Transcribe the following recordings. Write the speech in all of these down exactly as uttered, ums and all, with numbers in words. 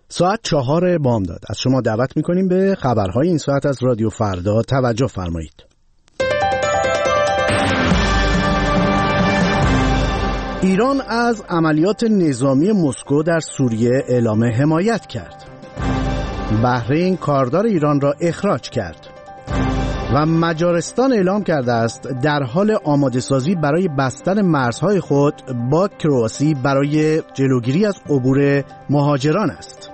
ساعت چهار بامداد از شما دعوت میکنیم به خبرهای این ساعت از رادیو فردا توجه فرمایید. ایران از عملیات نظامی مسکو در سوریه اعلام حمایت کرد. بحرین کاردار ایران را اخراج کرد و مجارستان اعلام کرده است در حال آماده سازی برای بستن مرزهای خود با کرواسی برای جلوگیری از عبور مهاجران است.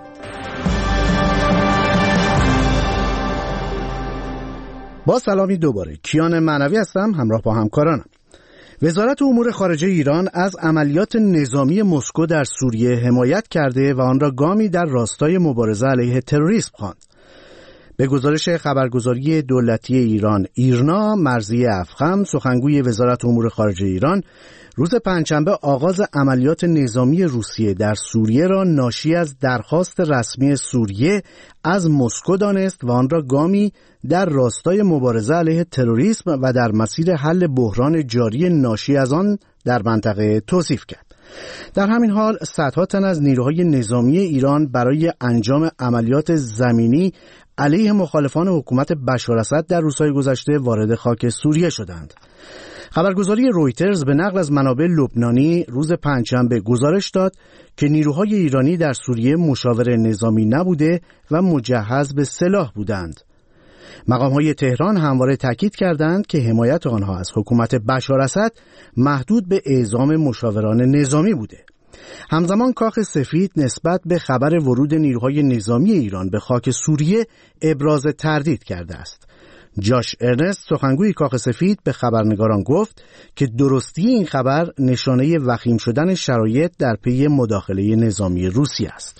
با سلامی دوباره کیان معنوی هستم همراه با همکارانم. وزارت امور خارجه ایران از عملیات نظامی مسکو در سوریه حمایت کرده و آن را گامی در راستای مبارزه علیه تروریسم خواند. به گزارش خبرگزاری دولتی ایران ایرنا، مرضیه افخم سخنگوی وزارت امور خارجه ایران روز پنجشنبه آغاز عملیات نظامی روسیه در سوریه را ناشی از درخواست رسمی سوریه از مسکو دانست و آن را گامی در راستای مبارزه علیه تروریسم و در مسیر حل بحران جاری ناشی از آن در منطقه توصیف کرد. در همین حال صدها تن از نیروهای نظامی ایران برای انجام عملیات زمینی علیه مخالفان حکومت بشار اسد در روزهای گذشته وارد خاک سوریه شدند. خبرگزاری رویترز به نقل از منابع لبنانی روز پنجشنبه گزارش داد که نیروهای ایرانی در سوریه مشاور نظامی نبوده و مجهز به سلاح بودند. مقام‌های تهران همواره تاکید کردند که حمایت آنها از حکومت بشار اسد محدود به اعزام مشاوران نظامی بوده. همزمان کاخ سفید نسبت به خبر ورود نیروهای نظامی ایران به خاک سوریه ابراز تردید کرده است. جاش ارنست سخنگوی کاخ سفید به خبرنگاران گفت که درستی این خبر نشانه وخیم شدن شرایط در پی مداخله نظامی روسیه است.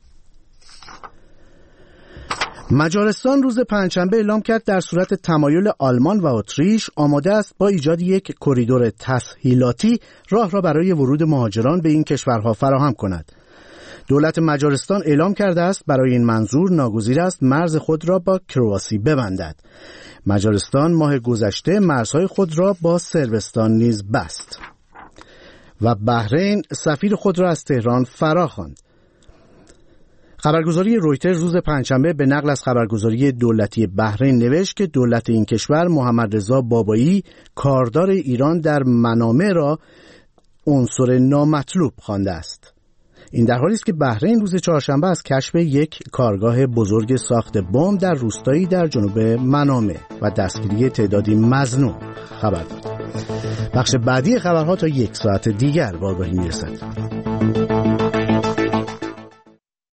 مجارستان روز پنجشنبه اعلام کرد در صورت تمایل آلمان و اتریش آماده است با ایجاد یک کریدور تسهیلاتی راه را برای ورود مهاجران به این کشورها فراهم کند. دولت مجارستان اعلام کرده است برای این منظور ناگزیر است مرز خود را با کرواسی ببندد. مجارستان ماه گذشته مرزهای خود را با صربستان نیز بست و بحرین سفیر خود را از تهران فرا خواند. خبرگزاری رویترز روز پنجشنبه به نقل از خبرگزاری دولتی بحرین نوشت که دولت این کشور محمد رضا بابایی کاردار ایران در منامه را عنصر نامطلوب خوانده است. این در حالی است که بحرین روز چهارشنبه از کشف یک کارگاه بزرگ ساخت بمب در روستایی در جنوب منامه و دستگیری تعدادی مظنون خبر داد. بخش بعدی خبرها تا یک ساعت دیگر با آگاهی میرسد.